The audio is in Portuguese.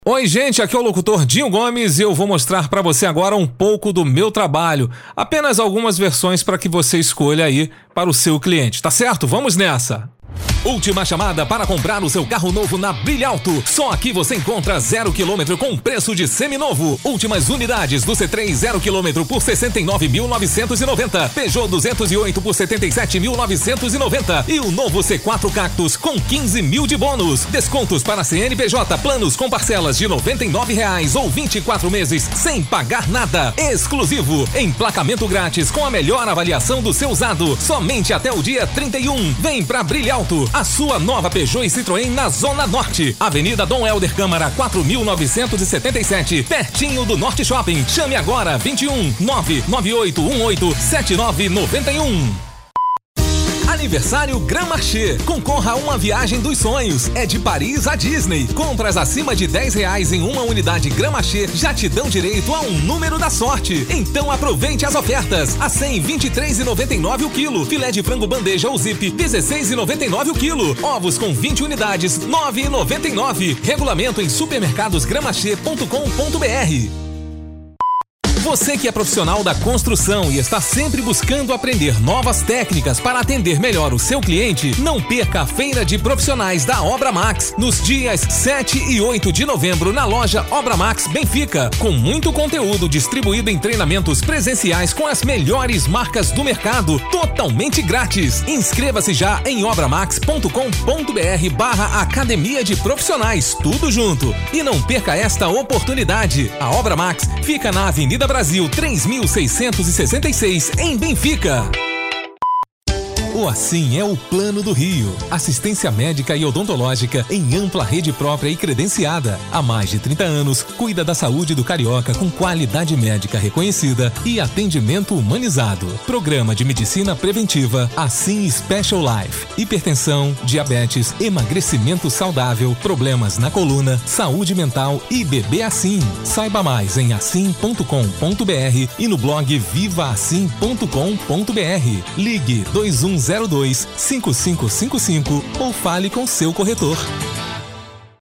Oi gente, aqui é o locutor Dinho Gomes e eu vou mostrar para você agora um pouco do meu trabalho. Apenas algumas versões para que você escolha aí para o seu cliente, tá certo? Vamos nessa! Última chamada para comprar o seu carro novo na Brilhalto. Só aqui você encontra 0 km com preço de seminovo. Últimas unidades do C3 0 km por 69.990. Peugeot 208 por 77.990. E o novo C4 Cactus com 15 mil de bônus. Descontos para CNPJ, planos com parcelas de R$ 99 ou 24 meses sem pagar nada. Exclusivo. Emplacamento grátis com a melhor avaliação do seu usado. Somente até o dia 31. Vem pra Brilhalto. A sua nova Peugeot e Citroën na Zona Norte. Avenida Dom Helder Câmara, 4.977, pertinho do Norte Shopping. Chame agora, 21 99818 7991. Aniversário Grand Marché. Concorra a uma viagem dos sonhos. É de Paris à Disney. Compras acima de R$10 em uma unidade Grand Marché já te dão direito a um número da sorte. Então aproveite as ofertas. A 100, R$ 23,99 o quilo. Filé de frango bandeja ou zip, R$ 16,99 o quilo. Ovos com 20 unidades, R$ 9,99. Regulamento em supermercadosgrandmarché.com.br. Você que é profissional da construção e está sempre buscando aprender novas técnicas para atender melhor o seu cliente, não perca a Feira de Profissionais da Obra Max nos dias 7 e 8 de novembro na loja Obra Max Benfica, com muito conteúdo distribuído em treinamentos presenciais com as melhores marcas do mercado, totalmente grátis. Inscreva-se já em obramax.com.br/academia de profissionais, tudo junto. E não perca esta oportunidade. A Obra Max fica na Avenida Brasil 3666 em Benfica. O Assim é o Plano do Rio. Assistência médica e odontológica em ampla rede própria e credenciada. Há mais de 30 anos, cuida da saúde do carioca com qualidade médica reconhecida e atendimento humanizado. Programa de medicina preventiva Assim Special Life. Hipertensão, diabetes, emagrecimento saudável, problemas na coluna, saúde mental e bebê Assim. Saiba mais em assim.com.br e no blog vivaassim.com.br. Ligue 2102-5555 ou fale com seu corretor.